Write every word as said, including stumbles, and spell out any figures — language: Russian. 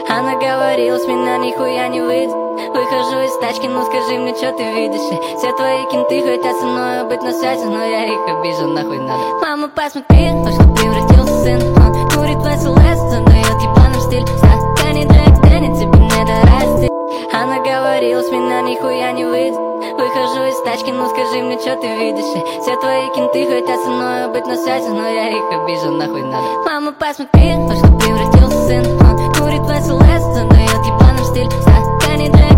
Она говорила, с меня нихуя не выйдет. Выхожу из тачки, ну скажи мне, что ты видишь? Все твои кенты хотят со мной быть на связи, но я их обижу, нахуй надо. Мама, посмотри, во что превратился сын. Он курит в СЛС, задает ебаным стиль. Ставка не Джек Дэнни, тебе не дорасти. Она говорила, с меня нихуя не выйдет. Выхожу из тачки, ну скажи мне, что ты видишь? Все твои кенты хотят со мной быть на связи, но я их обижу, нахуй надо. Мама, посмотри, во что превратился сын. Он курит в СЛС, задает ебаным стиль. Ставка не Джек